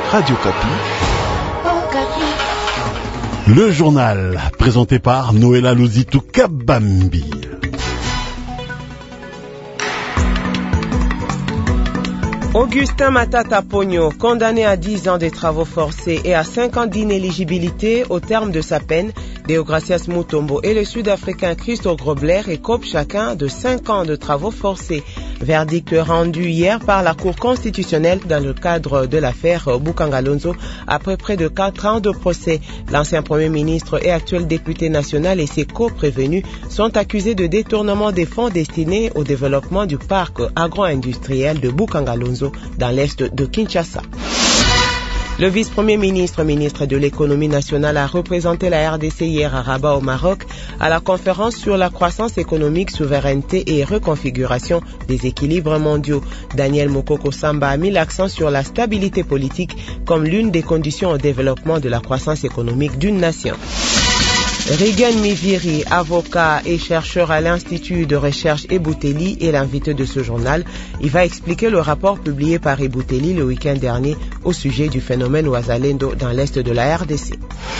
Radio Kapi. Le journal, présenté par Noëlla Luzitu Kabambi. Augustin Matata Pogno, condamné à 10 ans de travaux forcés et à 5 ans d'inéligibilité au terme de sa peine, Deogracias Mutombo et le Sud-Africain Christo Grobler écopent chacun de 5 ans de travaux forcés. Verdict rendu hier par la Cour constitutionnelle dans le cadre de l'affaire Bukanga-Lonzo après près de 4 ans de procès. L'ancien Premier ministre et actuel député national et ses co-prévenus sont accusés de détournement des fonds destinés au développement du parc agro-industriel de Bukanga-Lonzo dans l'est de Kinshasa. Le vice-premier ministre, ministre de l'économie nationale, a représenté la RDC hier à Rabat au Maroc à la conférence sur la croissance économique, souveraineté et reconfiguration des équilibres mondiaux. Daniel Mokoko Samba a mis l'accent sur la stabilité politique comme l'une des conditions au développement de la croissance économique d'une nation. Rigen Miviri, avocat et chercheur à l'Institut de recherche Ebouteli, est l'invité de ce journal. Il va expliquer le rapport publié par Ebouteli le week-end dernier au sujet du phénomène Ouazalendo dans l'est de la RDC.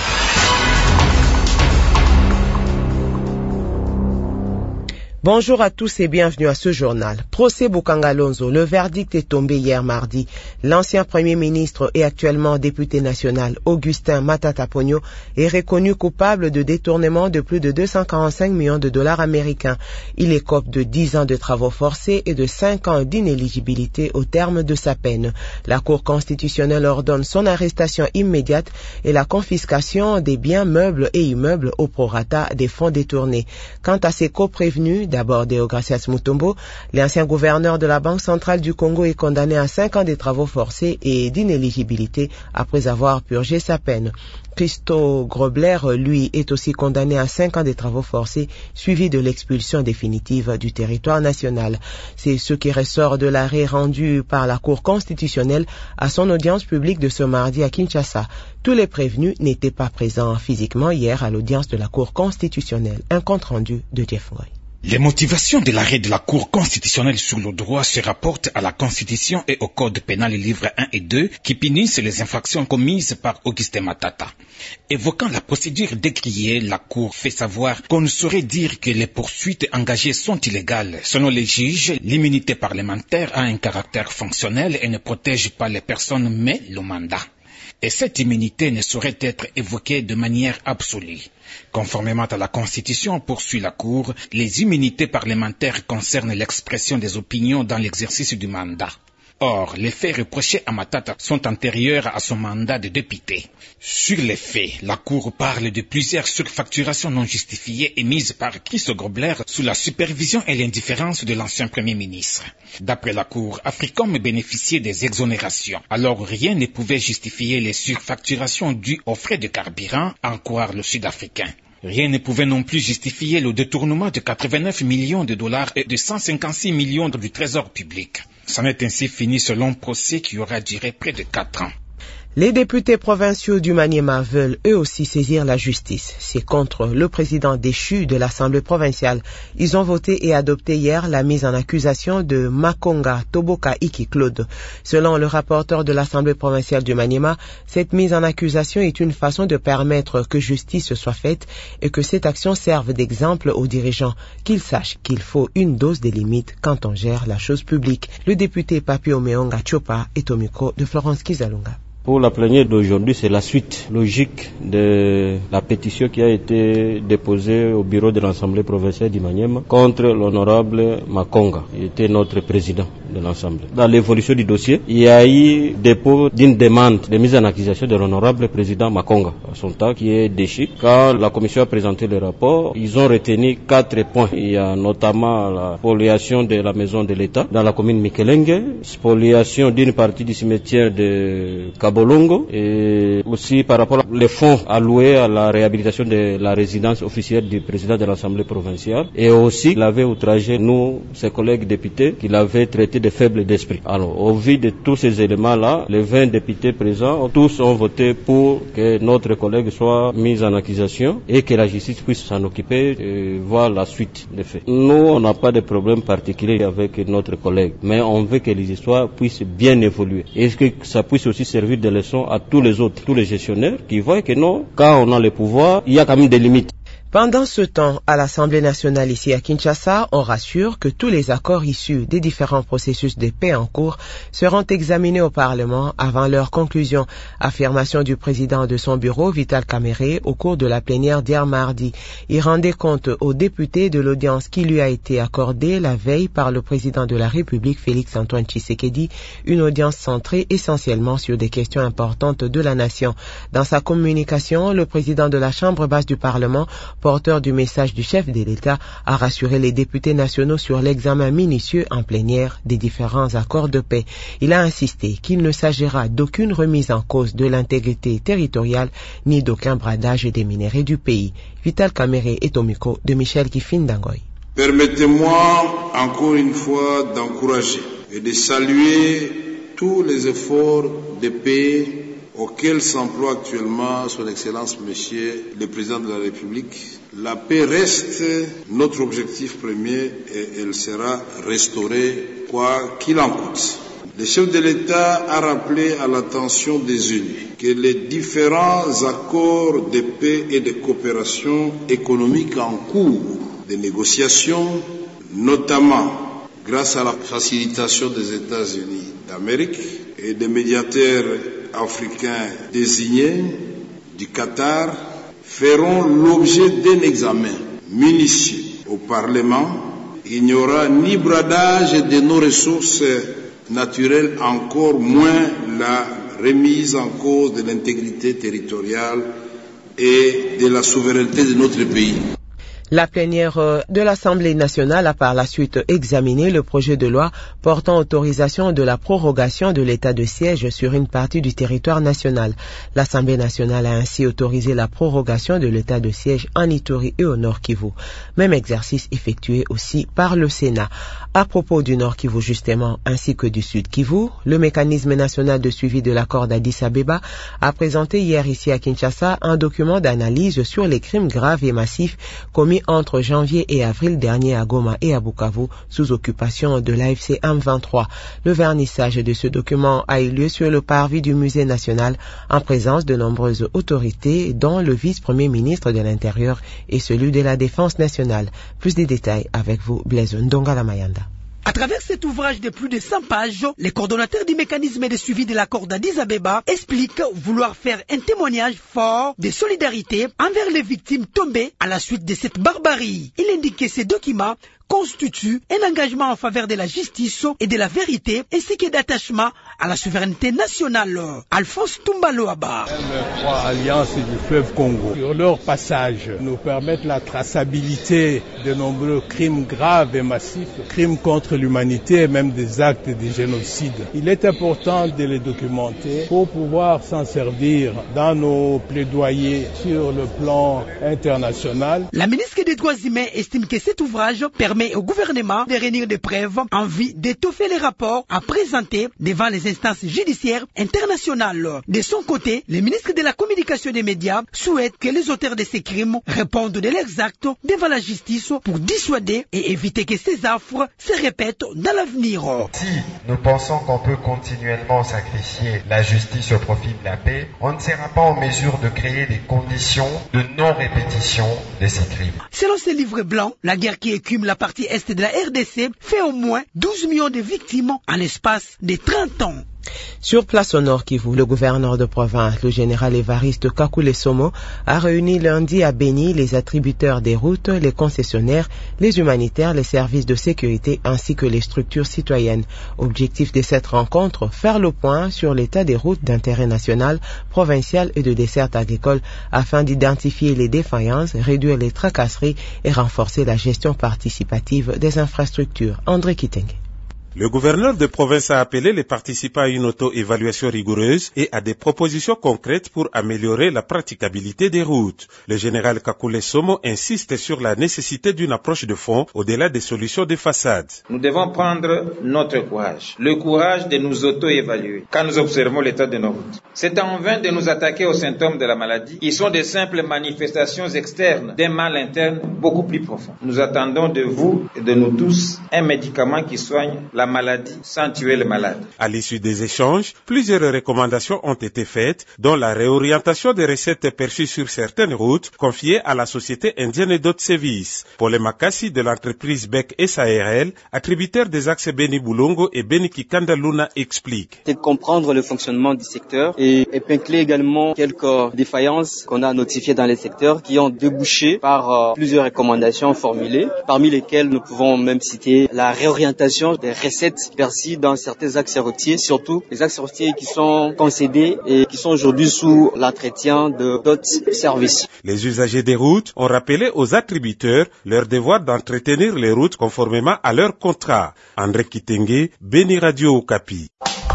Bonjour à tous et bienvenue à ce journal. Procès Bukanga-Lonzo, le verdict est tombé hier mardi. L'ancien Premier ministre et actuellement député national, Augustin Matata Pogno, est reconnu coupable de détournement de plus de 245 millions de dollars américains. Il écope de 10 ans de travaux forcés et de 5 ans d'inéligibilité au terme de sa peine. La Cour constitutionnelle ordonne son arrestation immédiate et la confiscation des biens meubles et immeubles au prorata des fonds détournés. Quant à ses co-prévenus, d'abord Deogracias Mutombo, l'ancien gouverneur de la Banque centrale du Congo est condamné à 5 ans de travaux forcés et d'inéligibilité après avoir purgé sa peine. Christo Grobler, lui, est aussi condamné à 5 ans de travaux forcés, suivi de l'expulsion définitive du territoire national. C'est ce qui ressort de l'arrêt rendu par la Cour constitutionnelle à son audience publique de ce mardi à Kinshasa. Tous les prévenus n'étaient pas présents physiquement hier à l'audience de la Cour constitutionnelle. Un compte rendu de Jeff Roy. Les motivations de l'arrêt de la Cour constitutionnelle sur le droit se rapportent à la Constitution et au Code pénal livre 1 et 2 qui punissent les infractions commises par Augustin Matata. Évoquant la procédure décriée, la Cour fait savoir qu'on ne saurait dire que les poursuites engagées sont illégales. Selon les juges, l'immunité parlementaire a un caractère fonctionnel et ne protège pas les personnes mais le mandat. Et cette immunité ne saurait être évoquée de manière absolue. Conformément à la Constitution, poursuit la Cour, les immunités parlementaires concernent l'expression des opinions dans l'exercice du mandat. Or, les faits reprochés à Matata sont antérieurs à son mandat de député. Sur les faits, la Cour parle de plusieurs surfacturations non justifiées émises par Christo Grobler sous la supervision et l'indifférence de l'ancien Premier ministre. D'après la Cour, Africom bénéficiait des exonérations. Alors rien ne pouvait justifier les surfacturations dues aux frais de carburant, en croire le Sud-Africain. Rien ne pouvait non plus justifier le détournement de 89 millions de dollars et de 156 millions du trésor public. C'en est ainsi fini ce long procès qui aura duré près de 4 ans. Les députés provinciaux du Maniema veulent eux aussi saisir la justice. C'est contre le président déchu de l'Assemblée provinciale. Ils ont voté et adopté hier la mise en accusation de Makonga Toboka Iki Claude. Selon le rapporteur de l'Assemblée provinciale du Maniema, cette mise en accusation est une façon de permettre que justice soit faite et que cette action serve d'exemple aux dirigeants, qu'ils sachent qu'il faut une dose des limites quand on gère la chose publique. Le député Papi Omeonga Chopa est au micro de Florence Kizalunga. Pour la plénière d'aujourd'hui, c'est la suite logique de la pétition qui a été déposée au bureau de l'Assemblée provinciale du Maniema contre l'honorable Makonga, qui était notre président de l'Assemblée. Dans l'évolution du dossier, il y a eu dépôt d'une demande de mise en accusation de l'honorable président Makonga, à son temps qui est déchu. Quand la commission a présenté le rapport, ils ont retenu 4 points. Il y a notamment la spoliation de la maison de l'État dans la commune Mikelenge, spoliation d'une partie du cimetière de Kabolongo et aussi par rapport aux fonds alloués à la réhabilitation de la résidence officielle du président de l'Assemblée provinciale. Et aussi, il avait outragé nous, ses collègues députés, qu'il avait traité de faibles d'esprit. Alors, au vu de tous ces éléments-là, les 20 députés présents, tous ont voté pour que notre collègue soit mis en accusation et que la justice puisse s'en occuper et voir la suite des faits. Nous, on n'a pas de problème particulier avec notre collègue, mais on veut que les histoires puissent bien évoluer et que ça puisse aussi servir des leçons à tous les autres, tous les gestionnaires qui voient que non, quand on a le pouvoir, il y a quand même des limites. Pendant ce temps, à l'Assemblée nationale ici à Kinshasa, on rassure que tous les accords issus des différents processus de paix en cours seront examinés au Parlement avant leur conclusion. Affirmation du président de son bureau, Vital Kamerhe, au cours de la plénière d'hier mardi. Il rendait compte aux députés de l'audience qui lui a été accordée la veille par le président de la République, Félix-Antoine Tshisekedi, une audience centrée essentiellement sur des questions importantes de la nation. Dans sa communication, le président de la Chambre basse du Parlement, porteur du message du chef de l'État, a rassuré les députés nationaux sur l'examen minutieux en plénière des différents accords de paix. Il a insisté qu'il ne s'agira d'aucune remise en cause de l'intégrité territoriale ni d'aucun bradage des minéraux du pays. Vital Kamerhe est au micro de Michel Kifindangoy. Permettez-moi encore une fois d'encourager et de saluer tous les efforts de paix auquel s'emploie actuellement son Excellence Monsieur le Président de la République. La paix reste notre objectif premier et elle sera restaurée quoi qu'il en coûte. Le chef de l'État a rappelé à l'attention des unis que les différents accords de paix et de coopération économique en cours de négociation, notamment grâce à la facilitation des États-Unis d'Amérique et des médiateurs africains désignés du Qatar, feront l'objet d'un examen minutieux au Parlement. Il n'y aura ni bradage de nos ressources naturelles, encore moins la remise en cause de l'intégrité territoriale et de la souveraineté de notre pays. La plénière de l'Assemblée nationale a par la suite examiné le projet de loi portant autorisation de la prorogation de l'état de siège sur une partie du territoire national. L'Assemblée nationale a ainsi autorisé la prorogation de l'état de siège en Ituri et au Nord Kivu. Même exercice effectué aussi par le Sénat. À propos du Nord Kivu justement, ainsi que du Sud Kivu, le mécanisme national de suivi de l'accord d'Addis Abeba a présenté hier ici à Kinshasa un document d'analyse sur les crimes graves et massifs commis entre janvier et avril dernier à Goma et à Bukavu sous occupation de l'AFC M23. Le vernissage de ce document a eu lieu sur le parvis du musée national en présence de nombreuses autorités dont le vice-premier ministre de l'Intérieur et celui de la Défense nationale. Plus de détails avec vous, Blaise Ndongala Mayanda. À travers cet ouvrage de plus de 100 pages, les coordonnateurs du mécanisme de suivi de l'accord d'Addis Abeba expliquent vouloir faire un témoignage fort de solidarité envers les victimes tombées à la suite de cette barbarie. Il indique que ces documents constitue un engagement en faveur de la justice et de la vérité, ainsi que d'attachement à la souveraineté nationale. Alphonse Toumbaloaba. Les 3 alliances du fleuve Congo, sur leur passage, nous permettent la traçabilité de nombreux crimes graves et massifs, crimes contre l'humanité et même des actes de génocide. Il est important de les documenter pour pouvoir s'en servir dans nos plaidoyers sur le plan international. La ministre des Droits humains estime que cet ouvrage permet au gouvernement de réunir des preuves en vue d'étoffer les rapports à présenter devant les instances judiciaires internationales. De son côté, le ministre de la Communication des médias souhaite que les auteurs de ces crimes répondent de leurs actes devant la justice pour dissuader et éviter que ces affres se répètent dans l'avenir. Si nous pensons qu'on peut continuellement sacrifier la justice au profit de la paix, on ne sera pas en mesure de créer des conditions de non-répétition de ces crimes. Selon ce livre blanc, la guerre qui écume la partie est de la RDC fait au moins 12 millions de victimes en l'espace de 30 ans. Sur place au Nord Kivu, le gouverneur de province, le général Évariste Kakule Somo, a réuni lundi à Beni les attributeurs des routes, les concessionnaires, les humanitaires, les services de sécurité ainsi que les structures citoyennes. Objectif de cette rencontre, faire le point sur l'état des routes d'intérêt national, provincial et de desserte agricole afin d'identifier les défaillances, réduire les tracasseries et renforcer la gestion participative des infrastructures. André Kitenge. Le gouverneur de province a appelé les participants à une auto-évaluation rigoureuse et à des propositions concrètes pour améliorer la praticabilité des routes. Le général Kakule Somo insiste sur la nécessité d'une approche de fond au-delà des solutions de façade. Nous devons prendre notre courage, le courage de nous auto-évaluer quand nous observons l'état de nos routes. C'est en vain de nous attaquer aux symptômes de la maladie. Ils sont de simples manifestations externes d'un mal interne beaucoup plus profond. Nous attendons de vous et de nous tous un médicament qui soigne la la maladie sans tuer le malade. À l'issue des échanges, plusieurs recommandations ont été faites, dont la réorientation des recettes perçues sur certaines routes confiées à la Société indienne d'autres services. Paul Makassi de l'entreprise Beck SARL, attributaire des axes Beni Boulongo et Beni Kikanda Luna, explique. C'est comprendre le fonctionnement du secteur et épingler également quelques défaillances qu'on a notifiées dans les secteurs qui ont débouché par plusieurs recommandations formulées, parmi lesquelles nous pouvons même citer la réorientation des recettes perçues dans certains axes routiers, surtout les axes routiers qui sont concédés et qui sont aujourd'hui sous l'entretien de d'autres services. Les usagers des routes ont rappelé aux attributeurs leur devoir d'entretenir les routes conformément à leur contrat. André Kitenge, Beni Radio Okapi.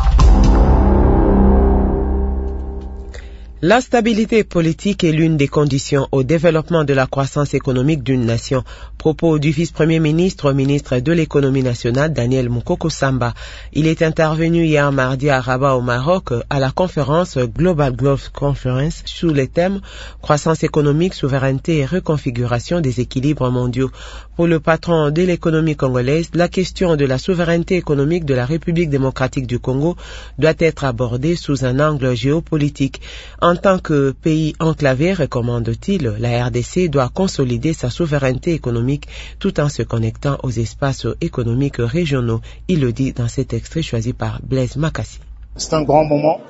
La stabilité politique est l'une des conditions au développement de la croissance économique d'une nation. Propos du vice-premier ministre, ministre de l'économie nationale, Daniel Moukoko Samba. Il est intervenu hier mardi à Rabat au Maroc à la conférence Global Growth Conference sous les thèmes croissance économique, souveraineté et reconfiguration des équilibres mondiaux. Pour le patron de l'économie congolaise, la question de la souveraineté économique de la République démocratique du Congo doit être abordée sous un angle géopolitique. En tant que pays enclavé, recommande-t-il, la RDC doit consolider sa souveraineté économique tout en se connectant aux espaces économiques régionaux. Il le dit dans cet extrait choisi par Blaise Makassi. C'est un grand moment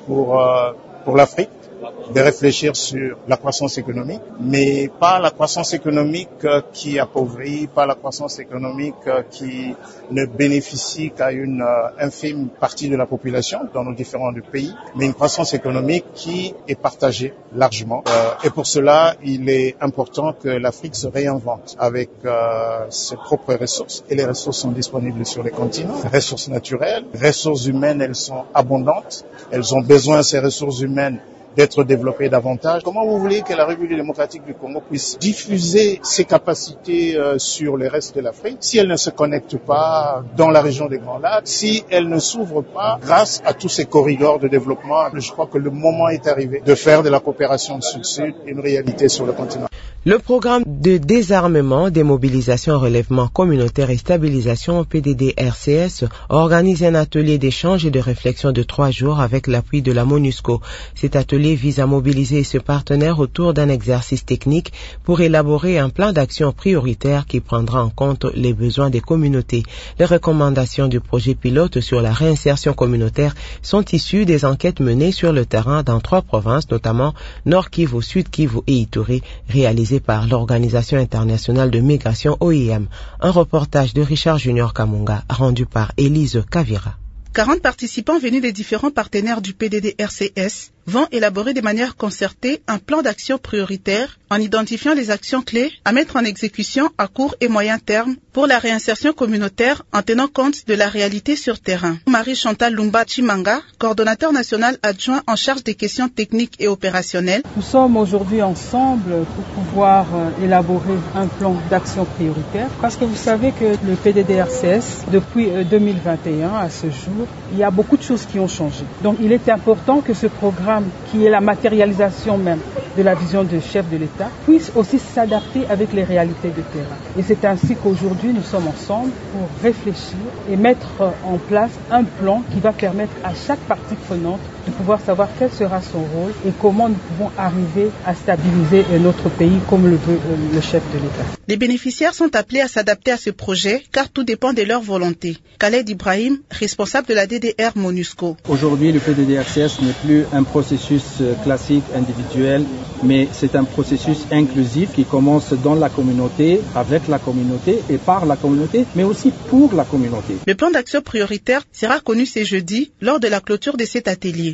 pour l'Afrique de réfléchir sur la croissance économique, mais pas la croissance économique qui appauvrit, pas la croissance économique qui ne bénéficie qu'à une infime partie de la population dans nos différents pays, mais une croissance économique qui est partagée largement. Et pour cela, il est important que l'Afrique se réinvente avec ses propres ressources. Et les ressources sont disponibles sur les continents. Ressources naturelles, ressources humaines, elles sont abondantes. Elles ont besoin, ces ressources humaines, d'être développées davantage. Comment vous voulez que la République démocratique du Congo puisse diffuser ses capacités sur le reste de l'Afrique si elle ne se connecte pas dans la région des Grands Lacs, si elle ne s'ouvre pas grâce à tous ces corridors de développement? Je crois que le moment est arrivé de faire de la coopération sud-sud une réalité sur le continent. Le programme de désarmement, démobilisation, relèvement communautaire et stabilisation PDD-RCS organise un atelier d'échange et de réflexion de 3 jours avec l'appui de la MONUSCO. Cet atelier vise à mobiliser ses partenaires autour d'un exercice technique pour élaborer un plan d'action prioritaire qui prendra en compte les besoins des communautés. Les recommandations du projet pilote sur la réinsertion communautaire sont issues des enquêtes menées sur le terrain dans 3 provinces, notamment Nord Kivu, Sud Kivu et Ituri, réalisées par l'Organisation internationale de migration OIM. Un reportage de Richard Junior Kamunga rendu par Élise Kavira. 40 participants venus des différents partenaires du PDD-RCS vont élaborer de manière concertée un plan d'action prioritaire en identifiant les actions clés à mettre en exécution à court et moyen terme pour la réinsertion communautaire en tenant compte de la réalité sur terrain. Marie-Chantal Lumba Chimanga, coordonnateur national adjoint en charge des questions techniques et opérationnelles. Nous sommes aujourd'hui ensemble pour pouvoir élaborer un plan d'action prioritaire parce que vous savez que le PDD-RCS, depuis 2021 à ce jour, il y a beaucoup de choses qui ont changé. Donc il est important que ce programme qui est la matérialisation même de la vision du chef de l'État puisse aussi s'adapter avec les réalités de terrain. Et c'est ainsi qu'aujourd'hui nous sommes ensemble pour réfléchir et mettre en place un plan qui va permettre à chaque partie prenante de pouvoir savoir quel sera son rôle et comment nous pouvons arriver à stabiliser notre pays comme le veut le chef de l'État. Les bénéficiaires sont appelés à s'adapter à ce projet car tout dépend de leur volonté. Khaled Ibrahim, responsable de la DDR MONUSCO. Aujourd'hui, le PDD-RCS n'est plus un processus classique individuel, mais c'est un processus inclusif qui commence dans la communauté, avec la communauté et par la communauté, mais aussi pour la communauté. Le plan d'action prioritaire sera connu ce jeudi lors de la clôture de cet atelier.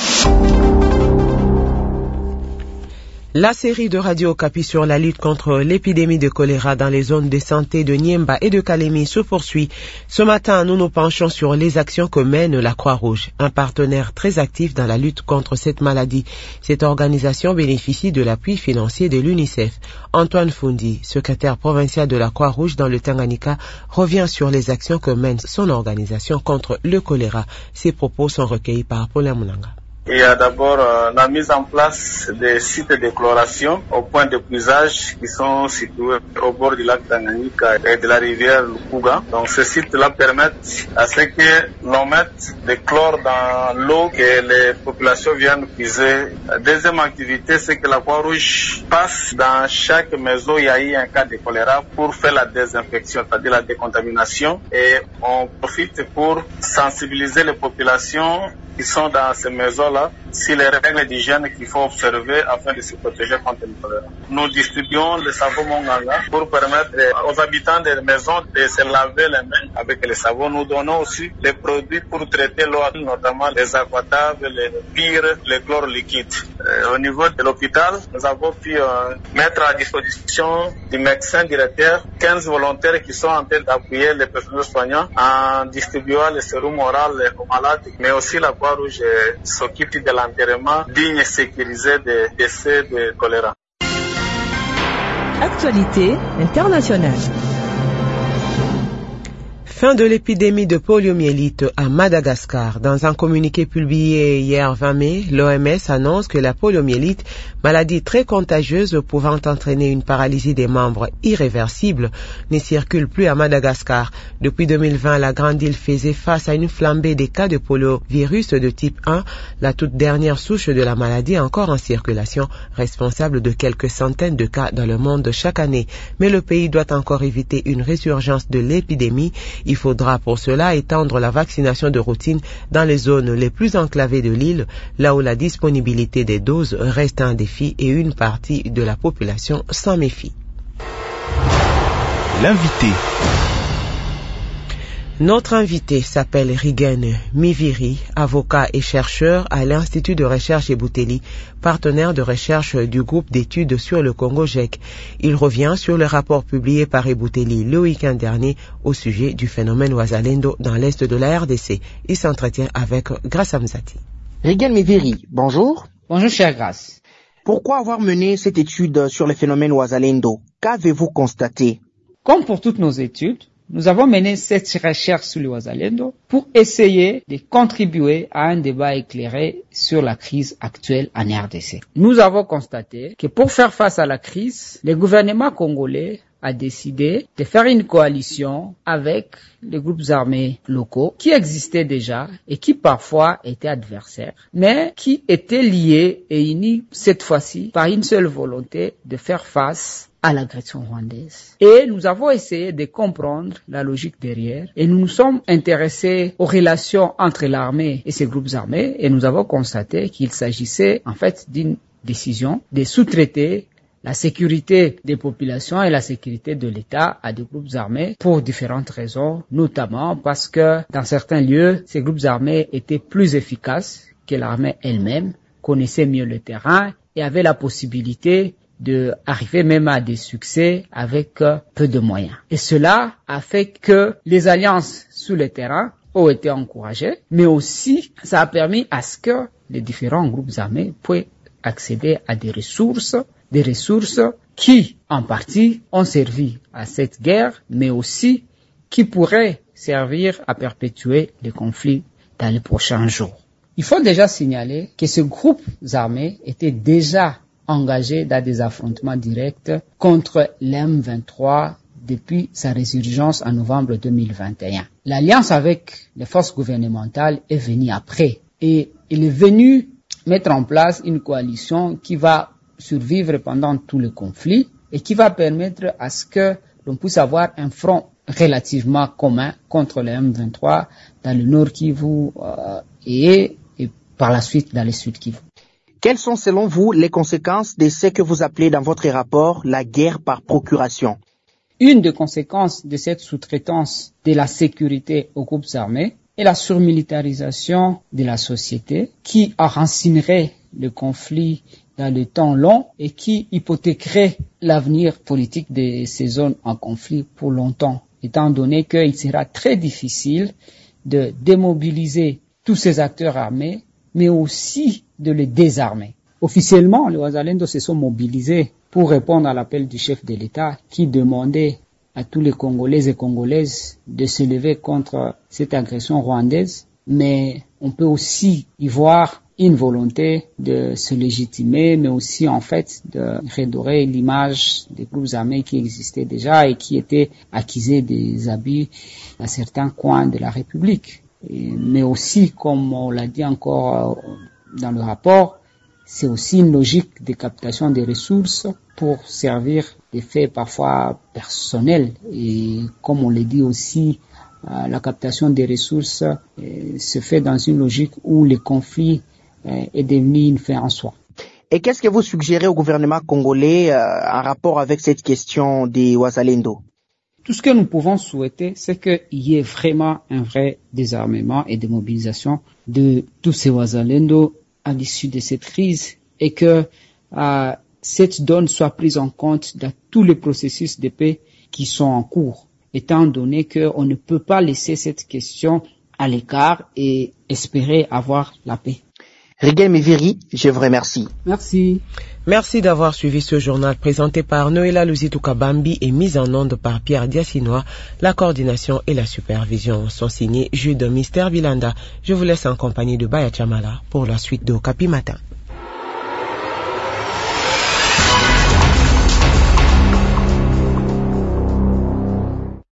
La série de Radio Okapi sur la lutte contre l'épidémie de choléra dans les zones de santé de Niemba et de Kalemi se poursuit. Ce matin, nous nous penchons sur les actions que mène la Croix-Rouge, un partenaire très actif dans la lutte contre cette maladie. Cette organisation bénéficie de l'appui financier de l'UNICEF. Antoine Fundi, secrétaire provincial de la Croix-Rouge dans le Tanganyika, revient sur les actions que mène son organisation contre le choléra. Ses propos sont recueillis par Paulin Mounanga. Il y a d'abord la mise en place des sites d'écloration au point de puisage qui sont situés au bord du lac Tanganyika et de la rivière Lukuga. Donc ces sites-là permettent à ce que l'on mette des chlores dans l'eau que les populations viennent puiser. La deuxième activité, c'est que la Croix-Rouge passe dans chaque maison où il y a eu un cas de choléra pour faire la désinfection, c'est-à-dire la décontamination. Et on profite pour sensibiliser les populations qui sont dans ces maisons-là sur les règles d'hygiène qu'il faut observer afin de se protéger contre le choléra. Nous distribuons le savon Monganga pour permettre aux habitants des maisons de se laver les mains avec le savon. Nous donnons aussi des produits pour traiter l'eau, notamment les aquatables, les pires, les chlores liquides. Au niveau de l'hôpital, nous avons pu mettre à disposition du médecin directeur 15 volontaires qui sont en train d'appuyer les personnels soignants en distribuant le sérum oral aux malades, mais aussi la Croix-Rouge s'occupe de l'enterrement digne et sécurisé des décès de choléra. Actualité internationale. Fin de l'épidémie de poliomyélite à Madagascar. Dans un communiqué publié hier 20 mai, l'OMS annonce que la poliomyélite, maladie très contagieuse pouvant entraîner une paralysie des membres irréversible, ne circule plus à Madagascar. Depuis 2020, la grande île faisait face à une flambée des cas de poliovirus de type 1, la toute dernière souche de la maladie encore en circulation, responsable de quelques centaines de cas dans le monde chaque année. Mais le pays doit encore éviter une résurgence de l'épidémie. Il faudra pour cela étendre la vaccination de routine dans les zones les plus enclavées de l'île, là où la disponibilité des doses reste un défi et une partie de la population s'en méfie. L'invité. Notre invité s'appelle Rigen Miviri, avocat et chercheur à l'Institut de recherche Ebouteli, partenaire de recherche du groupe d'études sur le Congo-GEC. Il revient sur le rapport publié par Ebouteli le week-end dernier au sujet du phénomène Wazalendo dans l'est de la RDC. Il s'entretient avec Grace Amzati. Rigen Miviri, bonjour. Bonjour, cher Grace. Pourquoi avoir mené cette étude sur le phénomène Wazalendo? Qu'avez-vous constaté? Comme pour toutes nos études, nous avons mené cette recherche sur le Wazalendo pour essayer de contribuer à un débat éclairé sur la crise actuelle en RDC. Nous avons constaté que pour faire face à la crise, le gouvernement congolais a décidé de faire une coalition avec les groupes armés locaux qui existaient déjà et qui parfois étaient adversaires, mais qui étaient liés et unis cette fois-ci par une seule volonté de faire face à l'agression rwandaise. Et nous avons essayé de comprendre la logique derrière et nous nous sommes intéressés aux relations entre l'armée et ces groupes armés et nous avons constaté qu'il s'agissait en fait d'une décision de sous-traiter la sécurité des populations et la sécurité de l'État à des groupes armés pour différentes raisons, notamment parce que dans certains lieux, ces groupes armés étaient plus efficaces que l'armée elle-même, connaissaient mieux le terrain et avaient la possibilité d'arriver même à des succès avec peu de moyens. Et cela a fait que les alliances sur le terrain ont été encouragées, mais aussi ça a permis à ce que les différents groupes armés puissent accéder à des ressources qui, en partie, ont servi à cette guerre, mais aussi qui pourraient servir à perpétuer les conflits dans les prochains jours. Il faut déjà signaler que ces groupes armés étaient déjà engagé dans des affrontements directs contre l'M23 depuis sa résurgence en novembre 2021. L'alliance avec les forces gouvernementales est venue après et il est venu mettre en place une coalition qui va survivre pendant tout le conflit et qui va permettre à ce que l'on puisse avoir un front relativement commun contre le M23 dans le Nord Kivu et par la suite dans le Sud Kivu. Quelles sont selon vous les conséquences de ce que vous appelez dans votre rapport la guerre par procuration? Une des conséquences de cette sous-traitance de la sécurité aux groupes armés est la surmilitarisation de la société qui enracinerait le conflit dans le temps long et qui hypothéquerait l'avenir politique de ces zones en conflit pour longtemps, étant donné qu'il sera très difficile de démobiliser tous ces acteurs armés, mais aussi de les désarmer. Officiellement, les Wazalendo se sont mobilisés pour répondre à l'appel du chef de l'État qui demandait à tous les Congolais et Congolaises de se lever contre cette agression rwandaise. Mais on peut aussi y voir une volonté de se légitimer, mais aussi en fait de redorer l'image des groupes armés qui existaient déjà et qui étaient accusés des abus dans certains coins de la République. Mais aussi, comme on l'a dit encore dans le rapport, c'est aussi une logique de captation des ressources pour servir des faits parfois personnels. Et comme on le dit aussi, la captation des ressources se fait dans une logique où le conflit est devenu une fin en soi. Et qu'est-ce que vous suggérez au gouvernement congolais en rapport avec cette question des Wazalendo? Tout ce que nous pouvons souhaiter, c'est qu'il y ait vraiment un vrai désarmement et démobilisation de tous ces Wazalendo à l'issue de cette crise et que cette donne soit prise en compte dans tous les processus de paix qui sont en cours, étant donné qu'on ne peut pas laisser cette question à l'écart et espérer avoir la paix. Rigel Miviri, je vous remercie. Merci. Merci d'avoir suivi ce journal présenté par Noéla Luzitou-Kabambi et mis en onde par Pierre Diassinois. La coordination et la supervision sont signés Jude Mister Vilanda. Je vous laisse en compagnie de Baya Chamala pour la suite de Okapi Matin.